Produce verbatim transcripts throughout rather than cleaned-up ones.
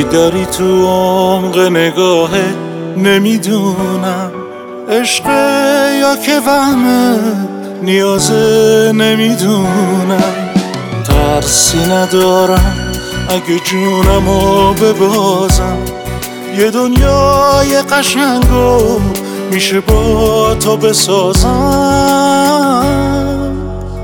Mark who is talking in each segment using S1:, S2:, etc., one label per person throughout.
S1: داری تو عمق نگاهت، نمیدونم عشقه یا که وهمه، نیازه نمیدونم. ترسی ندارم اگه جونمو ببازم، یه دنیای قشنگو میشه با تو بسازم.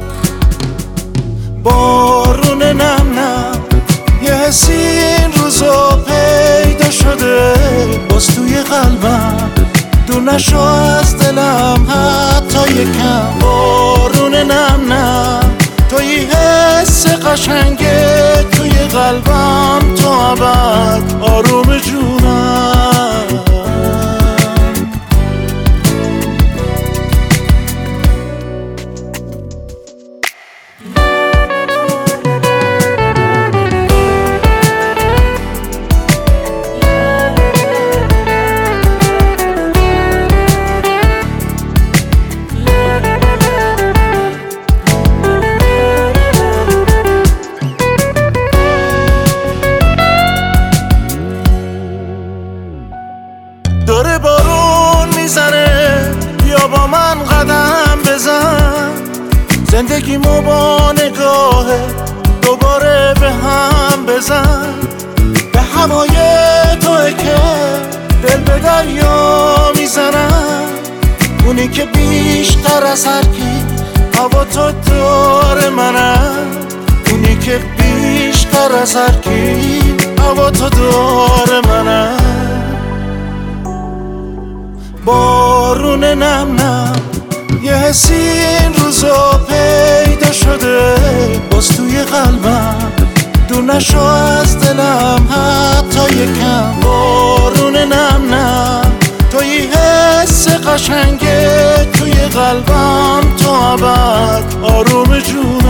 S1: بارون نم نم یه حسی این روزا پیدا شده، باز توی قلبم دور نشو از دلم حتی یکم. بارون نم نم توی حس قشنگه توی قلبم، تو ابد آروم جونم. داره بارون میزنه، بیا با من قدم بزن، زندگیمو با نگاه دوباره به هم بزن. به هوای توئه که دل به دریا میزنم، اونی که بیشتر از هر کی هوا تو داره منم، اونی که بیشتر از هر کی هوا تو داره منم. بارون نم نم یه حسی این روزا پیدا شده، باز توی قلبم دور نشو از دلم حتی یکم. بارون نم نم توی حس قشنگه توی قلبم، تو ابد آروم جون.